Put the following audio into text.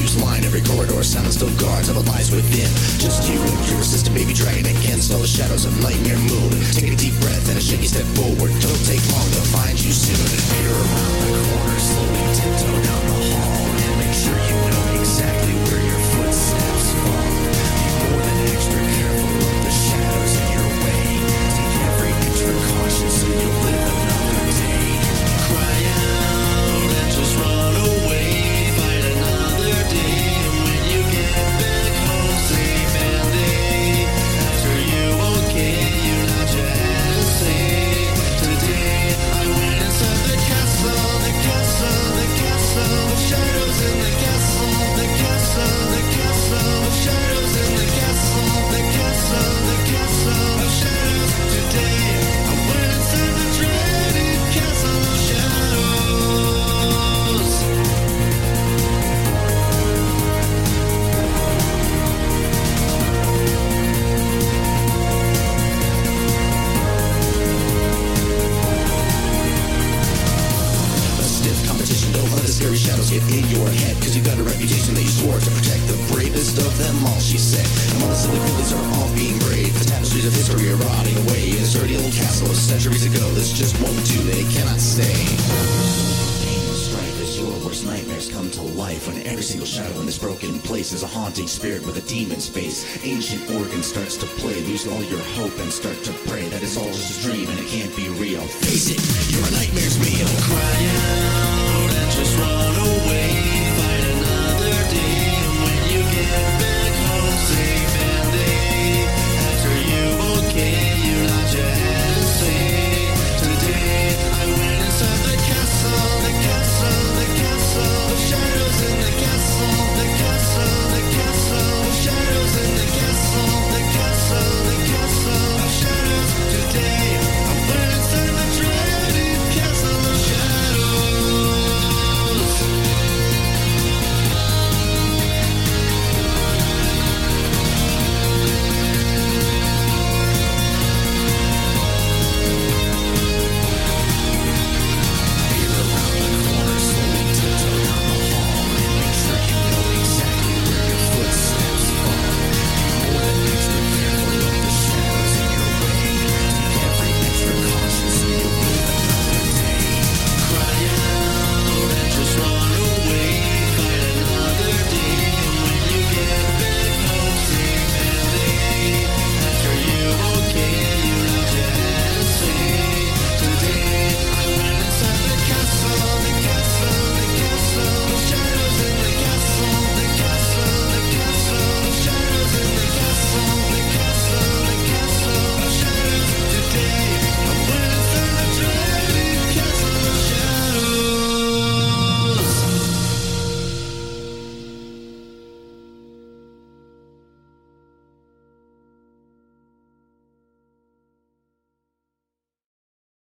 confused line. Every corridor silence still guards all the lies within. Just you and your resistant baby dragging against all the shadows of nightmare moon. Take a deep breath and a shaky step forward. Don't take long to find you soon. Peer around the corner, slowly tiptoe down the hall, and make sure you know exactly where your footsteps fall. Be more than extra careful of the shadows in your way. Take every extra caution so you'll live another day. Cry out and just run away. Fight another day. And when you get back home safe and day, after you okay, you nod your head and say, today I went inside the castle, the castle, the castle of shadows in the castle, the castle, the castle of shadows in the castle, the castle, the castle of shadows. Today I went inside the dreaded castle of shadows. A stiff competition, don't let the scary shadows get in your head, cause you got a reputation that you swore to protect, the bravest of them all, she said. And while the silly feelings are all being brave, the tapestries of history are rotting away in this dirty old castle of centuries ago. This just won't do, they cannot stay. Pain and strife as your worst nightmares come to life, when every single shadow in this broken place is a haunting spirit with a demon's face. Ancient organ starts to play, lose all your hope and start to pray that it's all just a dream and it can't be real. Face it, you're a nightmare's meal. Cry out and just run